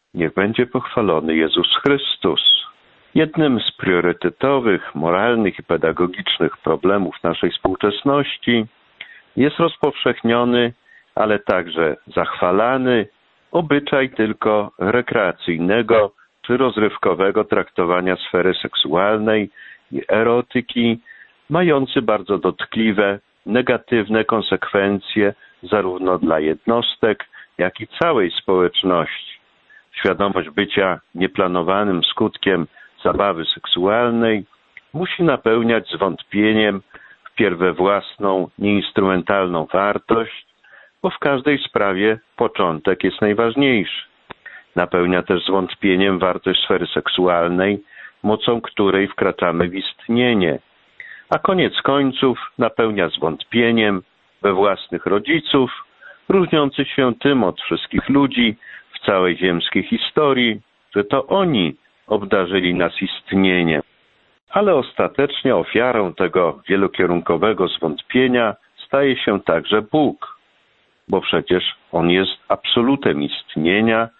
Niech będzie pochwalony Jezus Chrystus. Jednym z priorytetowych, moralnych i pedagogicznych problemów naszej współczesności jest rozpowszechniony, ale także zachwalany obyczaj tylko rekreacyjnego czy rozrywkowego traktowania sfery seksualnej i erotyki, mający bardzo dotkliwe, negatywne konsekwencje zarówno dla jednostek, jak i całej społeczności. Świadomość bycia nieplanowanym skutkiem zabawy seksualnej musi napełniać zwątpieniem wpierw we własną, nieinstrumentalną wartość, bo w każdej sprawie początek jest najważniejszy. Napełnia też zwątpieniem wartość sfery seksualnej, mocą której wkraczamy w istnienie, a koniec końców napełnia zwątpieniem we własnych rodziców, różniących się tym od wszystkich ludzi w całej ziemskiej historii, że to oni obdarzyli nas istnieniem. Ale ostatecznie ofiarą tego wielokierunkowego zwątpienia staje się także Bóg, bo przecież On jest absolutem istnienia,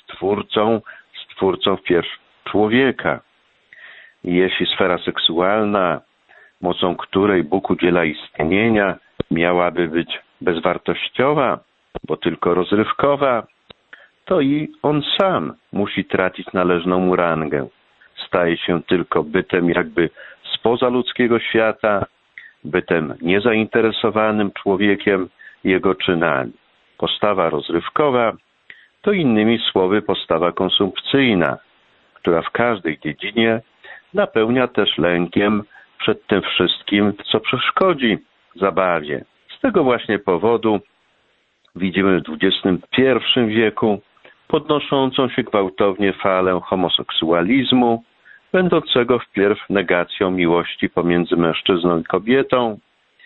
stwórcą wpierw człowieka. I jeśli sfera seksualna, mocą której Bóg udziela istnienia, miałaby być bezwartościowa, bo tylko rozrywkowa, to i On sam musi tracić należną mu rangę. Staje się tylko bytem jakby spoza ludzkiego świata, bytem niezainteresowanym człowiekiem i jego czynami. Postawa rozrywkowa to innymi słowy postawa konsumpcyjna, która w każdej dziedzinie napełnia też lękiem przed tym wszystkim, co przeszkodzi zabawie. Z tego właśnie powodu widzimy w XXI wieku podnoszącą się gwałtownie falę homoseksualizmu, będącego wpierw negacją miłości pomiędzy mężczyzną i kobietą,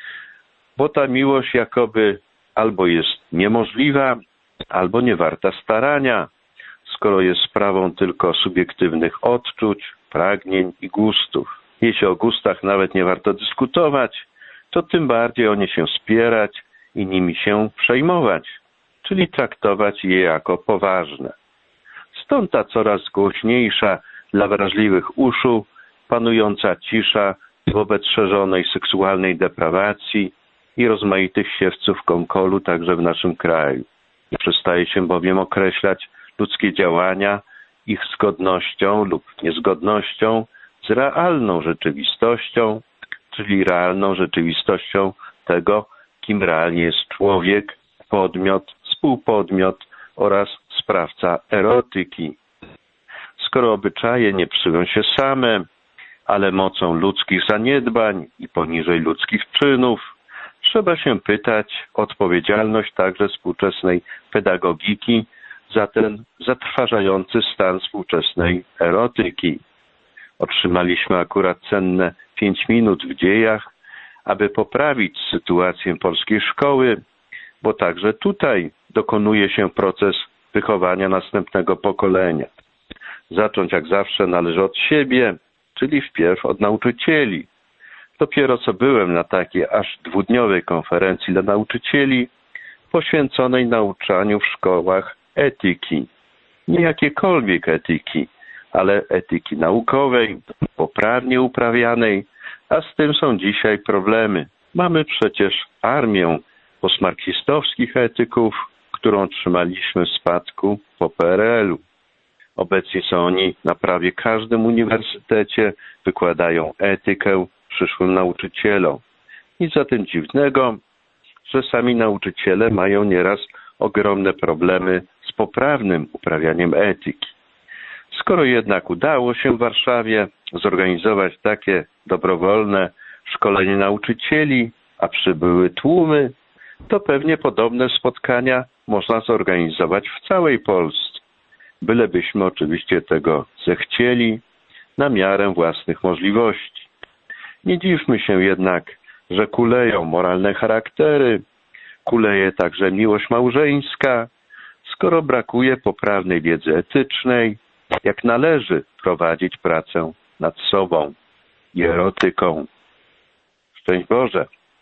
bo ta miłość jakoby albo jest niemożliwa, albo nie warta starania, skoro jest sprawą tylko subiektywnych odczuć, pragnień i gustów. Jeśli o gustach nawet nie warto dyskutować, to tym bardziej o nie się spierać i nimi się przejmować, czyli traktować je jako poważne. Stąd ta coraz głośniejsza dla wrażliwych uszu panująca cisza wobec szerzonej seksualnej deprawacji i rozmaitych siewców konkolu także w naszym kraju. Przestaje się bowiem określać ludzkie działania ich zgodnością lub niezgodnością z realną rzeczywistością, czyli realną rzeczywistością tego, kim realnie jest człowiek, podmiot, współpodmiot oraz sprawca erotyki. Skoro obyczaje nie psują się same, ale mocą ludzkich zaniedbań i poniżej ludzkich czynów, trzeba się pytać o odpowiedzialność także współczesnej pedagogiki za ten zatrważający stan współczesnej erotyki. Otrzymaliśmy akurat cenne 5 minut w dziejach, aby poprawić sytuację polskiej szkoły, bo także tutaj dokonuje się proces wychowania następnego pokolenia. Zacząć jak zawsze należy od siebie, czyli wpierw od nauczycieli. Dopiero co byłem na takiej aż 2-dniowej konferencji dla nauczycieli poświęconej nauczaniu w szkołach etyki. Nie jakiejkolwiek etyki, ale etyki naukowej, poprawnie uprawianej, a z tym są dzisiaj problemy. Mamy przecież armię postmarksistowskich etyków, którą otrzymaliśmy w spadku po PRL-u. Obecnie są oni na prawie każdym uniwersytecie, wykładają etykę przyszłym nauczycielom. Nic zatem dziwnego, że sami nauczyciele mają nieraz ogromne problemy z poprawnym uprawianiem etyki. Skoro jednak udało się w Warszawie zorganizować takie dobrowolne szkolenie nauczycieli, a przybyły tłumy, to pewnie podobne spotkania można zorganizować w całej Polsce. Bylebyśmy oczywiście tego zechcieli na miarę własnych możliwości. Nie dziwmy się jednak, że kuleją moralne charaktery, kuleje także miłość małżeńska, skoro brakuje poprawnej wiedzy etycznej, jak należy prowadzić pracę nad sobą i erotyką. Szczęść Boże!